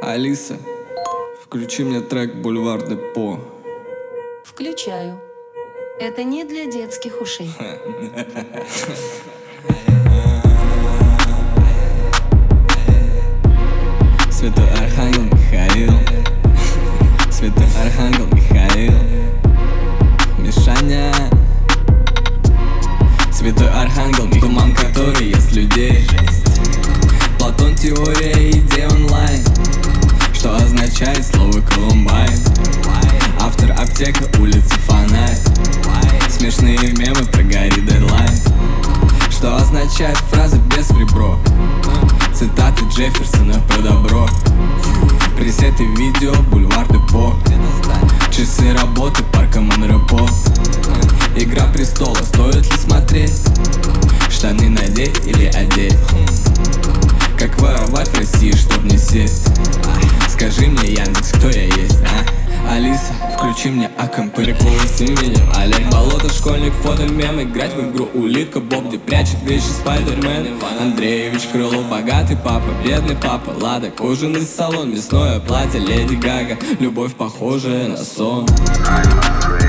Алиса, включи мне трек «Бульвар Депо». Включаю. Это не для детских ушей. Святой Архангел Михаил, Святой Архангел Михаил, Мишаня. Святой Архангел Михаил, туман, который ест людей. Платон, теория идей онлайн. Что означает слово Колумбайн? Автор аптека, улица фонарь. Смешные мемы про Гарри Дедлайн. Что означает фраза без в ребро? Цитаты Джефферсона про добро. Пресеты видео, бульвар Депо. Часы работы, парка Монрепо. Игра престола, стоит ли смотреть? Штаны надеть или одеть? Как воровать в России, чтоб не сесть? Скажи мне, Яндекс, кто я есть, а? Алиса, включи мне АКМП. Приколы с именем Олег Болото, школьник, фото, мем. Играть в игру улитка, Боб, где прячет вещи Спайдермен. Иван Андреевич Крылов, богатый папа, бедный папа. Лада, кожаный салон, мясное платье, Леди Гага. Любовь, похожая на сон.